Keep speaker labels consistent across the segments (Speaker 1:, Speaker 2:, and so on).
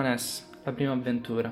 Speaker 1: Hermanes, la prima avventura.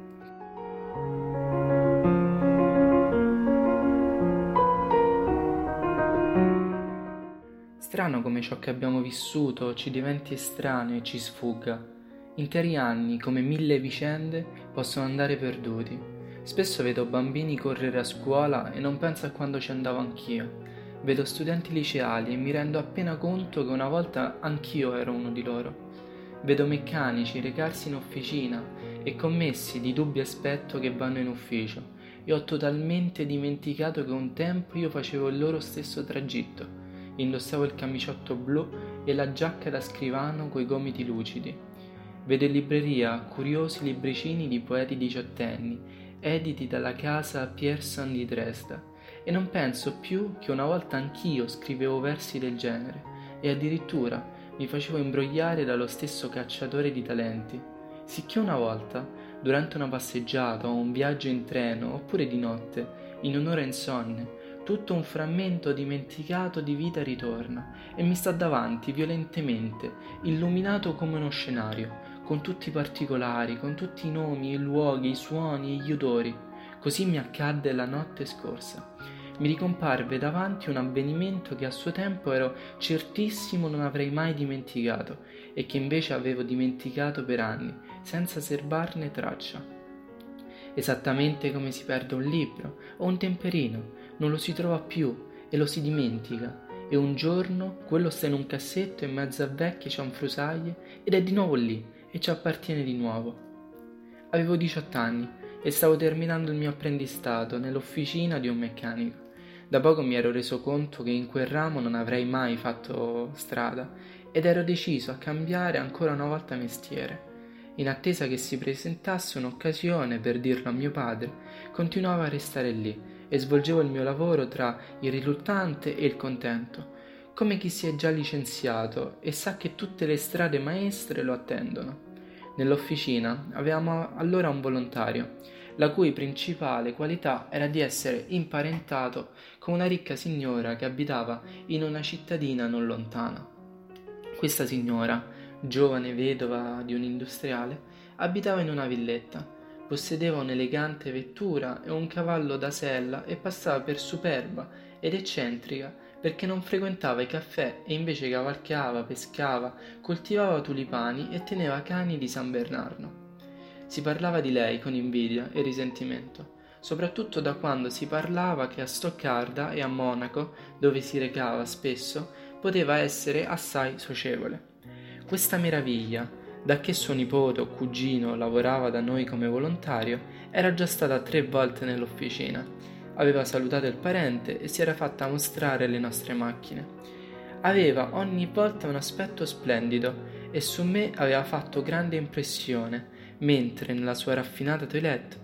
Speaker 1: Strano come ciò che abbiamo vissuto ci diventi estraneo e ci sfugga. Interi anni, come 1000 vicende, possono andare perduti. Spesso vedo bambini correre a scuola e non penso a quando ci andavo anch'io. Vedo studenti liceali e mi rendo appena conto che una volta anch'io ero uno di loro. Vedo meccanici recarsi in officina e commessi di dubbio aspetto che vanno in ufficio e ho totalmente dimenticato che un tempo io facevo il loro stesso tragitto. Indossavo il camiciotto blu e la giacca da scrivano coi gomiti lucidi. Vedo in libreria curiosi libricini di poeti diciottenni, editi dalla casa Pierson di Dresda, e non penso più che una volta anch'io scrivevo versi del genere, e addirittura mi facevo imbrogliare dallo stesso cacciatore di talenti, sicché una volta, durante una passeggiata o un viaggio in treno, oppure di notte, in un'ora insonne, tutto un frammento dimenticato di vita ritorna e mi sta davanti violentemente, illuminato come uno scenario, con tutti i particolari, con tutti i nomi, i luoghi, i suoni e gli odori. Così mi accadde la notte scorsa. Mi ricomparve davanti un avvenimento che a suo tempo ero certissimo non avrei mai dimenticato e che invece avevo dimenticato per anni, senza serbarne traccia. Esattamente come si perde un libro o un temperino, non lo si trova più e lo si dimentica, e un giorno quello sta in un cassetto in mezzo a vecchie cianfrusaglie ed è di nuovo lì e ci appartiene di nuovo. Avevo 18 anni e stavo terminando il mio apprendistato nell'officina di un meccanico. Da poco mi ero reso conto che in quel ramo non avrei mai fatto strada ed ero deciso a cambiare ancora una volta mestiere. In attesa che si presentasse un'occasione per dirlo a mio padre, continuavo a restare lì e svolgevo il mio lavoro tra il riluttante e il contento, come chi si è già licenziato e sa che tutte le strade maestre lo attendono. Nell'officina avevamo allora un volontario, la cui principale qualità era di essere imparentato con una ricca signora che abitava in una cittadina non lontana. Questa signora, giovane vedova di un industriale, abitava in una villetta, possedeva un'elegante vettura e un cavallo da sella e passava per superba ed eccentrica perché non frequentava i caffè e invece cavalcava, pescava, coltivava tulipani e teneva cani di San Bernardo. Si parlava di lei con invidia e risentimento, soprattutto da quando si parlava che a Stoccarda e a Monaco, dove si recava spesso, poteva essere assai socievole. Questa meraviglia, da che suo nipote o cugino lavorava da noi come volontario, era già stata 3 volte nell'officina. Aveva salutato il parente e si era fatta mostrare le nostre macchine. Aveva ogni volta un aspetto splendido e su me aveva fatto grande impressione, mentre nella sua raffinata toilette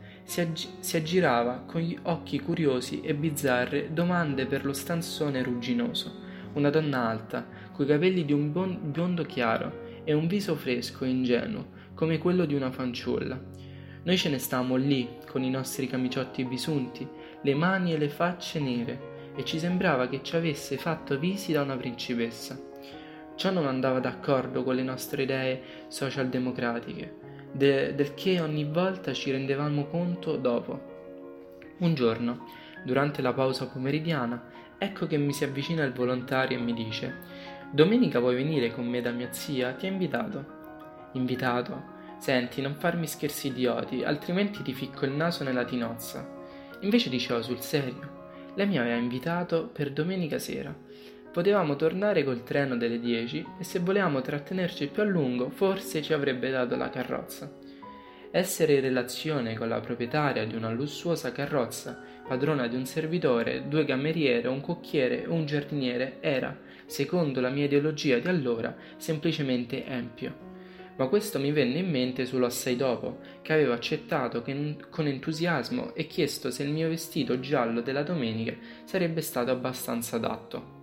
Speaker 1: si aggirava con gli occhi curiosi e bizzarre domande per lo stanzone rugginoso. Una donna alta, coi capelli di un biondo chiaro e un viso fresco e ingenuo, come quello di una fanciulla. Noi ce ne stavamo lì, con i nostri camiciotti bisunti, le mani e le facce nere, e ci sembrava che ci avesse fatto visita una principessa. Ciò non andava d'accordo con le nostre idee socialdemocratiche, del che ogni volta ci rendevamo conto dopo. Un giorno, durante la pausa pomeridiana, ecco che mi si avvicina il volontario e mi dice: «Domenica vuoi venire con me da mia zia? Ti ha invitato». «Invitato? Senti, non farmi scherzi idioti, altrimenti ti ficco il naso nella tinozza». Invece dicevo sul serio. Lei mi aveva invitato per domenica sera. Potevamo tornare col treno delle 10 e se volevamo trattenerci più a lungo forse ci avrebbe dato la carrozza. Essere in relazione con la proprietaria di una lussuosa carrozza, padrona di un servitore, 2 cameriere, un cocchiere e un giardiniere era, secondo la mia ideologia di allora, semplicemente empio. Ma questo mi venne in mente solo assai dopo, che avevo accettato con entusiasmo e chiesto se il mio vestito giallo della domenica sarebbe stato abbastanza adatto.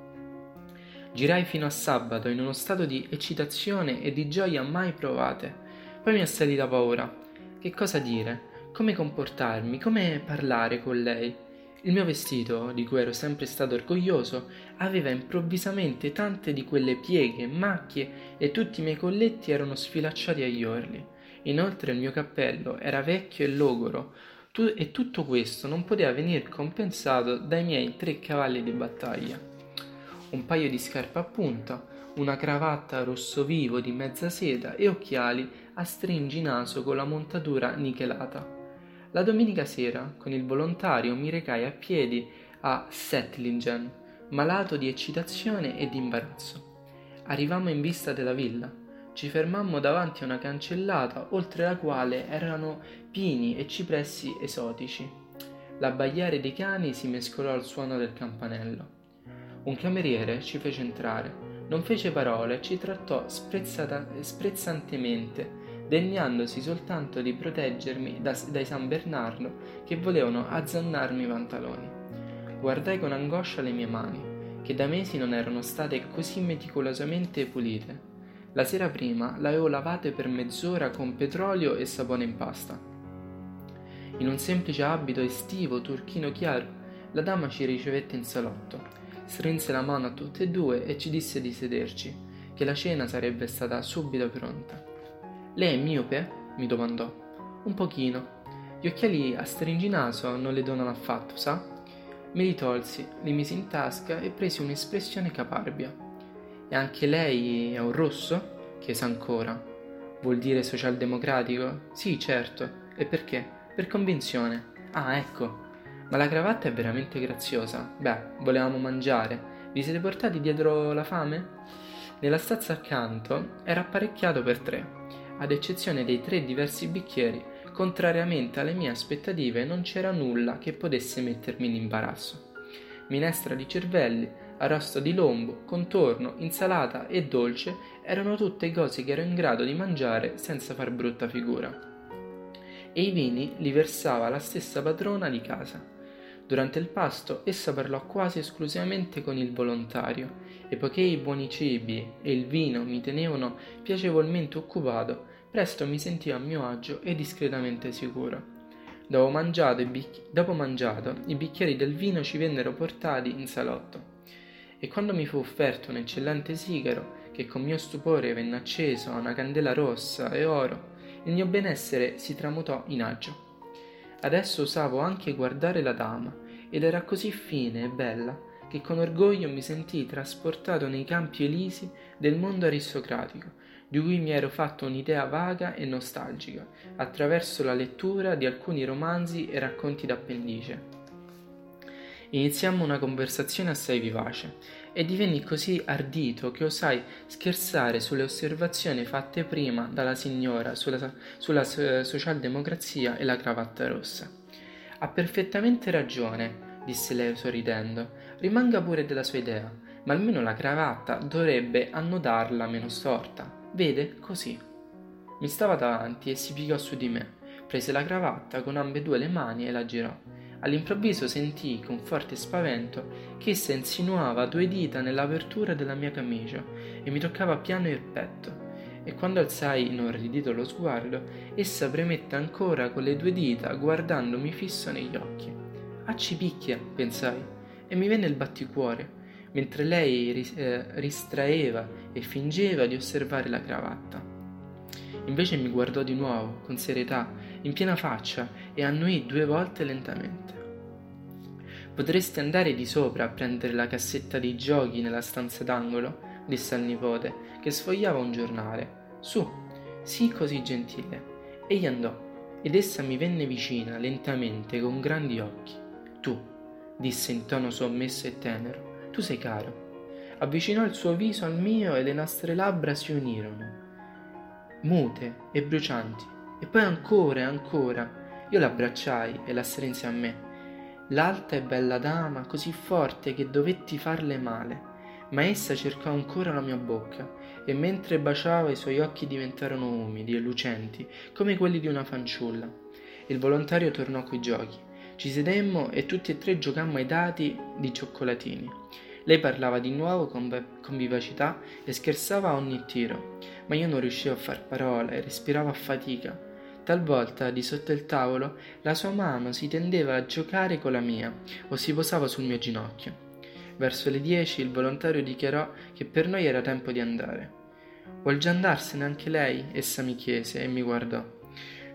Speaker 1: Girai fino a sabato in uno stato di eccitazione e di gioia mai provate. Poi mi è salita paura. Che cosa dire? Come comportarmi? Come parlare con lei? Il mio vestito, di cui ero sempre stato orgoglioso, aveva improvvisamente tante di quelle pieghe, macchie e tutti i miei colletti erano sfilacciati agli orli. Inoltre il mio cappello era vecchio e logoro, e tutto questo non poteva venir compensato dai miei 3 cavalli di battaglia. Un paio di scarpe a punta, una cravatta rosso vivo di mezza seta e occhiali a stringinaso con la montatura nichelata. La domenica sera, con il volontario, mi recai a piedi a Settlingen, malato di eccitazione e di imbarazzo. Arrivammo in vista della villa. Ci fermammo davanti a una cancellata oltre la quale erano pini e cipressi esotici. L'abbaiare dei cani si mescolò al suono del campanello. Un cameriere ci fece entrare, non fece parole e ci trattò sprezzantemente, degnandosi soltanto di proteggermi dai San Bernardo che volevano azzannarmi i pantaloni. Guardai con angoscia le mie mani, che da mesi non erano state così meticolosamente pulite. La sera prima l'avevo lavate per mezz'ora con petrolio e sapone in pasta. In un semplice abito estivo turchino chiaro, la dama ci ricevette in salotto, strinse la mano a tutte e due e ci disse di sederci, che la cena sarebbe stata subito pronta. «Lei è miope?» mi domandò. «Un pochino. Gli occhiali a stringinaso non le donano affatto, sa?» Me li tolsi, li misi in tasca e presi un'espressione caparbia. «E anche lei è un rosso?» chiese ancora. «Vuol dire socialdemocratico?» «Sì, certo. E perché?» «Per convinzione». «Ah, ecco. Ma la cravatta è veramente graziosa. Beh, volevamo mangiare. Vi siete portati dietro la fame?» Nella stanza accanto era apparecchiato per 3, ad eccezione dei 3 diversi bicchieri. Contrariamente alle mie aspettative non c'era nulla che potesse mettermi in imbarazzo. Minestra di cervelli, arrosto di lombo, contorno, insalata e dolce erano tutte cose che ero in grado di mangiare senza far brutta figura. E i vini li versava la stessa padrona di casa. Durante il pasto essa parlò quasi esclusivamente con il volontario, e poiché i buoni cibi e il vino mi tenevano piacevolmente occupato, presto mi sentivo a mio agio e discretamente sicuro. Dopo mangiato, i bicchieri del vino ci vennero portati in salotto, e quando mi fu offerto un eccellente sigaro, che con mio stupore venne acceso a una candela rossa e oro, il mio benessere si tramutò in agio. Adesso osavo anche guardare la dama, ed era così fine e bella che con orgoglio mi sentii trasportato nei campi elisi del mondo aristocratico, di cui mi ero fatto un'idea vaga e nostalgica, attraverso la lettura di alcuni romanzi e racconti d'appendice. Iniziammo una conversazione assai vivace, e divenni così ardito che osai scherzare sulle osservazioni fatte prima dalla signora sulla socialdemocrazia e la cravatta rossa. «Ha perfettamente ragione», disse lei sorridendo, «rimanga pure della sua idea, ma almeno la cravatta dovrebbe annodarla meno storta. Vede, così». Mi stava davanti e si piegò su di me, prese la cravatta con ambedue le mani e la girò. All'improvviso sentii con forte spavento che essa insinuava 2 dita nell'apertura della mia camicia e mi toccava piano il petto, e quando alzai inorridito lo sguardo, essa premette ancora con le 2 dita guardandomi fisso negli occhi. «Ah, ci picchia», pensai, e mi venne il batticuore, mentre lei ristraeva e fingeva di osservare la cravatta. Invece mi guardò di nuovo, con serietà, in piena faccia, e annuì 2 volte lentamente. «Potreste andare di sopra a prendere la cassetta dei giochi nella stanza d'angolo?» disse al nipote, che sfogliava un giornale. «Su, sii così gentile». Egli andò, ed essa mi venne vicina, lentamente, con grandi occhi. «Tu», disse in tono sommesso e tenero, «tu sei caro». Avvicinò il suo viso al mio e le nostre labbra si unirono, mute e brucianti, e poi ancora e ancora. Io l'abbracciai e la strinsi a me. L'alta e bella dama, così forte che dovetti farle male, ma essa cercò ancora la mia bocca, e mentre baciava i suoi occhi diventarono umidi e lucenti come quelli di una fanciulla. Il volontario tornò coi giochi. Ci sedemmo e tutti e 3 giocammo ai dadi di cioccolatini. Lei parlava di nuovo con vivacità e scherzava a ogni tiro, ma io non riuscivo a far parola e respiravo a fatica. Talvolta, di sotto il tavolo, la sua mano si tendeva a giocare con la mia o si posava sul mio ginocchio. Verso le 10 il volontario dichiarò che per noi era tempo di andare. «Vuol già andarsene anche lei?» essa mi chiese e mi guardò.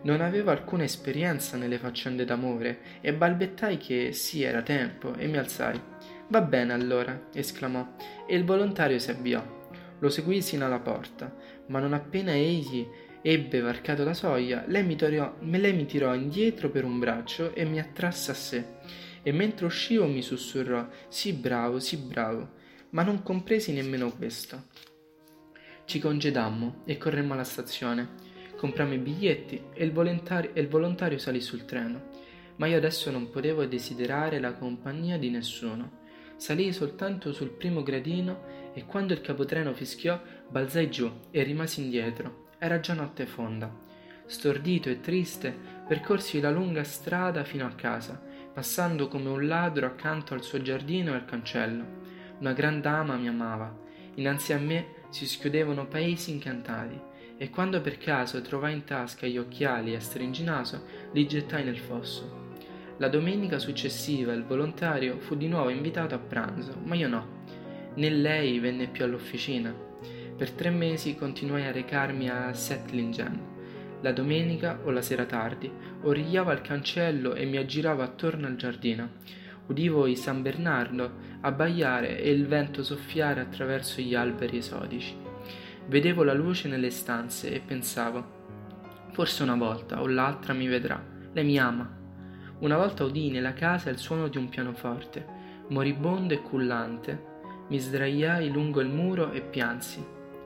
Speaker 1: Non avevo alcuna esperienza nelle faccende d'amore e balbettai che sì, era tempo e mi alzai. Va bene allora, esclamò, e il volontario si avviò. Lo seguii sino alla porta, ma non appena egli ebbe varcato la soglia, lei mi tirò indietro per un braccio e mi attrasse a sé, e mentre uscivo mi sussurrò: sì bravo, ma non compresi nemmeno questo. Ci congedammo e corremmo alla stazione. Comprammo i biglietti e il volontario salì sul treno, ma io adesso non potevo desiderare la compagnia di nessuno. Salii soltanto sul primo gradino e quando il capotreno fischiò balzai giù e rimasi indietro. Era già notte fonda. Stordito e triste, percorsi la lunga strada fino a casa, passando come un ladro accanto al suo giardino e al cancello. Una gran dama mi amava. Innanzi a me si schiudevano paesi incantati, e quando per caso trovai in tasca gli occhiali a stringinaso, li gettai nel fosso. La domenica successiva il volontario fu di nuovo invitato a pranzo, ma io no. Né lei venne più all'officina. Per 3 mesi continuai a recarmi a Settlingen. La domenica o la sera tardi origliavo al cancello e mi aggiravo attorno al giardino. Udivo i San Bernardo abbaiare e il vento soffiare attraverso gli alberi esotici. Vedevo la luce nelle stanze e pensavo: forse una volta o l'altra mi vedrà, lei mi ama. Una volta udii nella casa il suono di un pianoforte, moribondo e cullante. Mi sdraiai lungo il muro e piansi.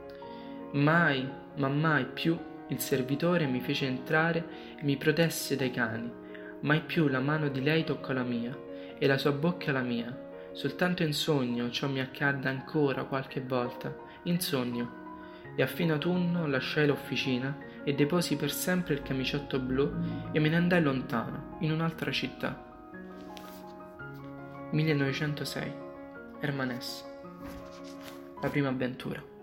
Speaker 1: Mai, ma mai più il servitore mi fece entrare e mi protesse dai cani. Mai più la mano di lei toccò la mia e la sua bocca la mia. Soltanto in sogno ciò mi accadde ancora qualche volta, in sogno. E a fine autunno lasciai l'officina e deposi per sempre il camiciotto blu e me ne andai lontano, in un'altra città. 1906. Hermann Hesse. La prima avventura.